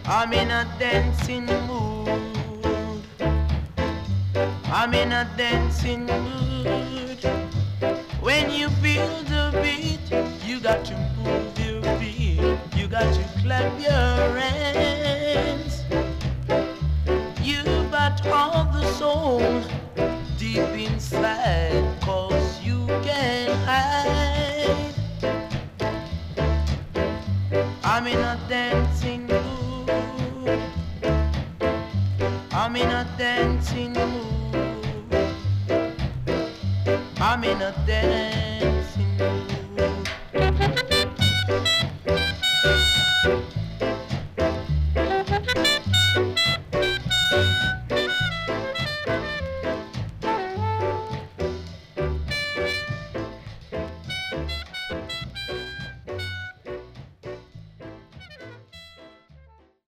I'm in a dancing mood. I'm in a dancing mood. When you feel the beat, you got to move your feet. You got to clap your hands. You got all the soul deep inside, 'cause you can't hide. I'm in a dancing mood. I'm in a dancing mood. I'm in a dancing